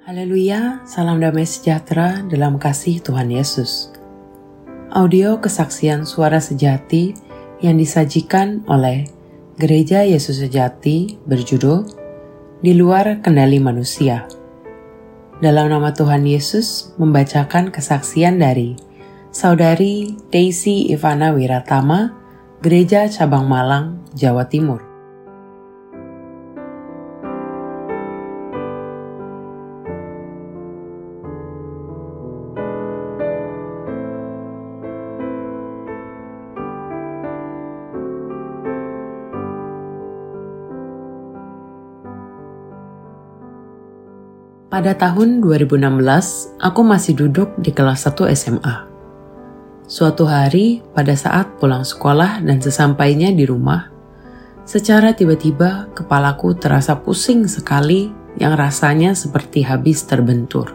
Haleluya, salam damai sejahtera dalam kasih Tuhan Yesus. Audio kesaksian suara sejati yang disajikan oleh Gereja Yesus Sejati berjudul Di Luar Kendali Manusia. Dalam nama Tuhan Yesus membacakan kesaksian dari Saudari Daisy Ivana Wiratama, Gereja Cabang Malang, Jawa Timur. Pada tahun 2016, aku masih duduk di kelas 1 SMA. Suatu hari, pada saat pulang sekolah dan sesampainya di rumah, secara tiba-tiba kepalaku terasa pusing sekali yang rasanya seperti habis terbentur.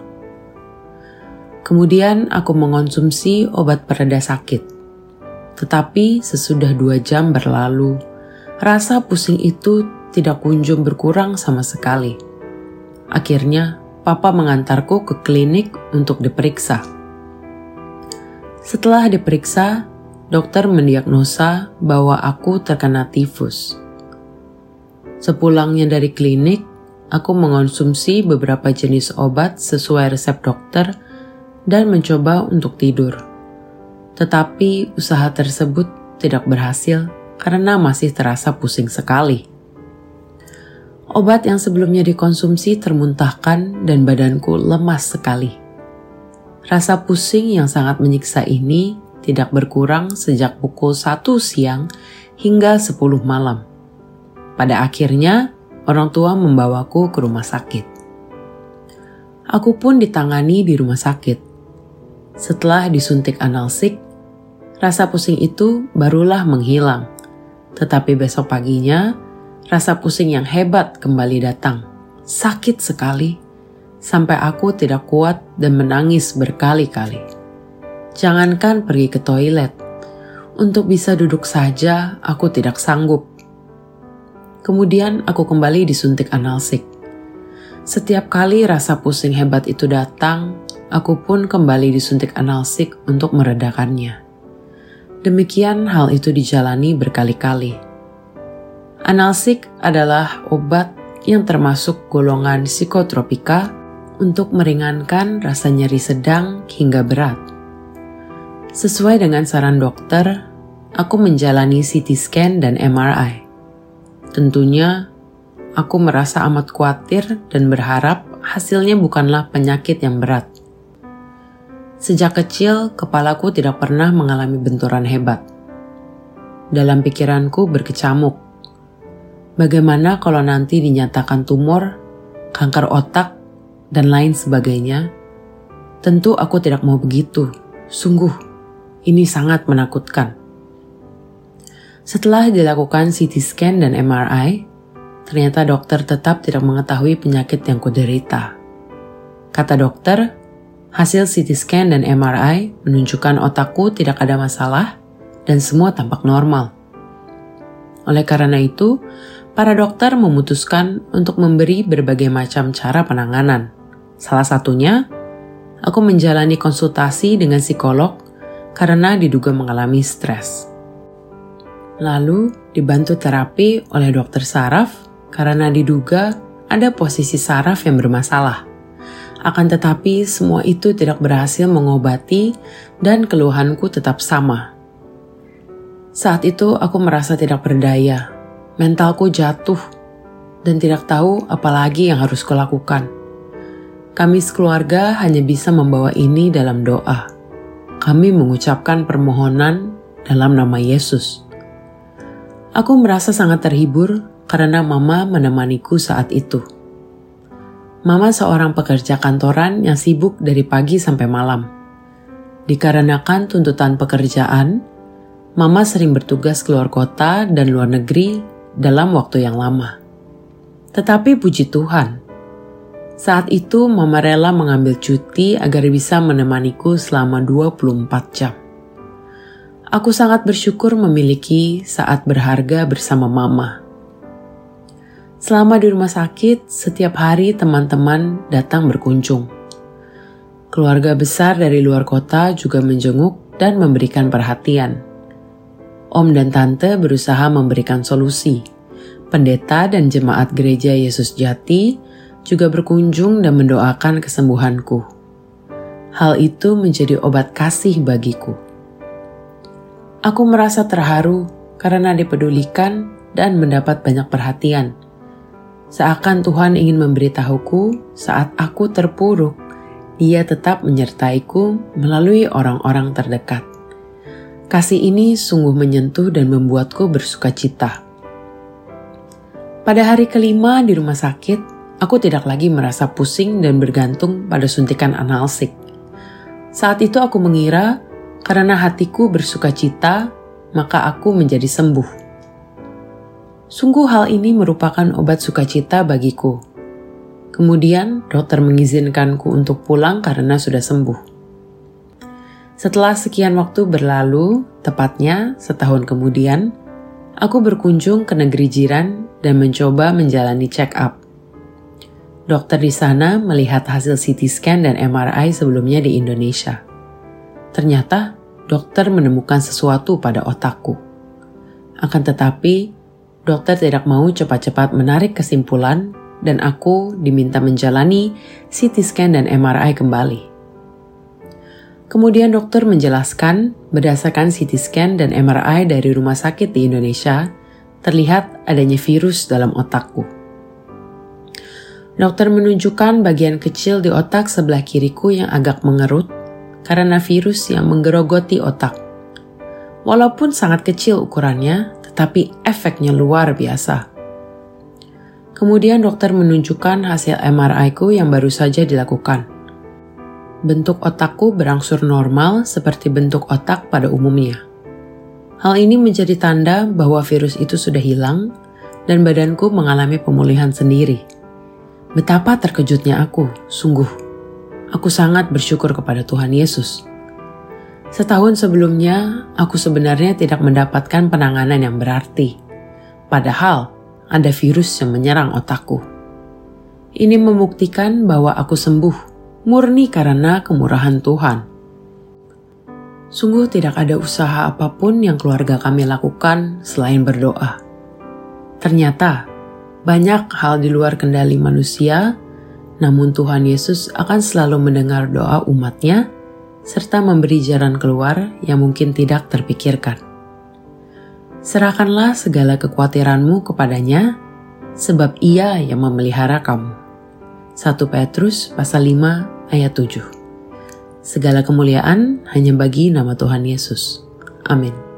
Kemudian aku mengonsumsi obat pereda sakit. Tetapi sesudah 2 jam berlalu, rasa pusing itu tidak kunjung berkurang sama sekali. Akhirnya, Papa mengantarku ke klinik untuk diperiksa. Setelah diperiksa, dokter mendiagnosa bahwa aku terkena tifus. Sepulangnya dari klinik, aku mengonsumsi beberapa jenis obat sesuai resep dokter dan mencoba untuk tidur. Tetapi usaha tersebut tidak berhasil karena masih terasa pusing sekali. Obat yang sebelumnya dikonsumsi termuntahkan dan badanku lemas sekali. Rasa pusing yang sangat menyiksa ini tidak berkurang sejak pukul 1 siang hingga 10 malam. Pada akhirnya, orang tua membawaku ke rumah sakit. Aku pun ditangani di rumah sakit. Setelah disuntik analsik, rasa pusing itu barulah menghilang. Tetapi besok paginya, rasa pusing yang hebat kembali datang. Sakit sekali, sampai aku tidak kuat dan menangis berkali-kali. Jangankan pergi ke toilet, untuk bisa duduk saja aku tidak sanggup. Kemudian aku kembali disuntik analsik. Setiap kali rasa pusing hebat itu datang, aku pun kembali disuntik analsik untuk meredakannya. Demikian hal itu dijalani berkali-kali. Analsik adalah obat yang termasuk golongan psikotropika untuk meringankan rasa nyeri sedang hingga berat. Sesuai dengan saran dokter, aku menjalani CT scan dan MRI. Tentunya, aku merasa amat khawatir dan berharap hasilnya bukanlah penyakit yang berat. Sejak kecil, kepalaku tidak pernah mengalami benturan hebat. Dalam pikiranku berkecamuk. Bagaimana kalau nanti dinyatakan tumor, kanker otak, dan lain sebagainya? Tentu aku tidak mau begitu. Sungguh, ini sangat menakutkan. Setelah dilakukan CT scan dan MRI, ternyata dokter tetap tidak mengetahui penyakit yang kuderita. Kata dokter, hasil CT scan dan MRI menunjukkan otakku tidak ada masalah dan semua tampak normal. Oleh karena itu, para dokter memutuskan untuk memberi berbagai macam cara penanganan. Salah satunya, aku menjalani konsultasi dengan psikolog karena diduga mengalami stres. Lalu dibantu terapi oleh dokter saraf karena diduga ada posisi saraf yang bermasalah. Akan tetapi semua itu tidak berhasil mengobati dan keluhanku tetap sama. Saat itu aku merasa tidak berdaya. Mentalku jatuh dan tidak tahu apa lagi yang harus kulakukan. Kami sekeluarga hanya bisa membawa ini dalam doa. Kami mengucapkan permohonan dalam nama Yesus. Aku merasa sangat terhibur karena Mama menemaniku saat itu. Mama seorang pekerja kantoran yang sibuk dari pagi sampai malam. Dikarenakan tuntutan pekerjaan, Mama sering bertugas keluar kota dan luar negeri dalam waktu yang lama. Tetapi puji Tuhan, saat itu Mama rela mengambil cuti agar bisa menemaniku selama 24 jam. Aku sangat bersyukur memiliki saat berharga bersama Mama. Selama di rumah sakit, setiap hari teman-teman datang berkunjung. Keluarga besar dari luar kota juga menjenguk dan memberikan perhatian. Om dan tante berusaha memberikan solusi. Pendeta dan jemaat gereja Yesus Jati juga berkunjung dan mendoakan kesembuhanku. Hal itu menjadi obat kasih bagiku. Aku merasa terharu karena dipedulikan dan mendapat banyak perhatian. Seakan Tuhan ingin memberitahuku saat aku terpuruk, Dia tetap menyertaiku melalui orang-orang terdekat. Kasih ini sungguh menyentuh dan membuatku bersukacita. Pada hari kelima di rumah sakit, aku tidak lagi merasa pusing dan bergantung pada suntikan analsik. Saat itu aku mengira karena hatiku bersukacita, maka aku menjadi sembuh. Sungguh hal ini merupakan obat sukacita bagiku. Kemudian dokter mengizinkanku untuk pulang karena sudah sembuh. Setelah sekian waktu berlalu, tepatnya setahun kemudian, aku berkunjung ke negeri jiran dan mencoba menjalani check up. Dokter di sana melihat hasil CT scan dan MRI sebelumnya di Indonesia. Ternyata dokter menemukan sesuatu pada otakku. Akan tetapi, dokter tidak mau cepat-cepat menarik kesimpulan dan aku diminta menjalani CT scan dan MRI kembali. Kemudian dokter menjelaskan berdasarkan CT scan dan MRI dari rumah sakit di Indonesia, terlihat adanya virus dalam otakku. Dokter menunjukkan bagian kecil di otak sebelah kiriku yang agak mengerut karena virus yang menggerogoti otak. Walaupun sangat kecil ukurannya, tetapi efeknya luar biasa. Kemudian dokter menunjukkan hasil MRI-ku yang baru saja dilakukan. Bentuk otakku berangsur normal seperti bentuk otak pada umumnya. Hal ini menjadi tanda bahwa virus itu sudah hilang dan badanku mengalami pemulihan sendiri. Betapa terkejutnya aku, sungguh. Aku sangat bersyukur kepada Tuhan Yesus. Setahun sebelumnya, aku sebenarnya tidak mendapatkan penanganan yang berarti. Padahal, ada virus yang menyerang otakku. Ini membuktikan bahwa aku sembuh, murni karena kemurahan Tuhan. Sungguh tidak ada usaha apapun yang keluarga kami lakukan selain berdoa. Ternyata, banyak hal di luar kendali manusia, namun Tuhan Yesus akan selalu mendengar doa umat-Nya, serta memberi jalan keluar yang mungkin tidak terpikirkan. Serahkanlah segala kekhawatiranmu kepadanya, sebab Ia yang memelihara kamu. 1 Petrus pasal 5 ayat 7. Segala kemuliaan hanya bagi nama Tuhan Yesus. Amin.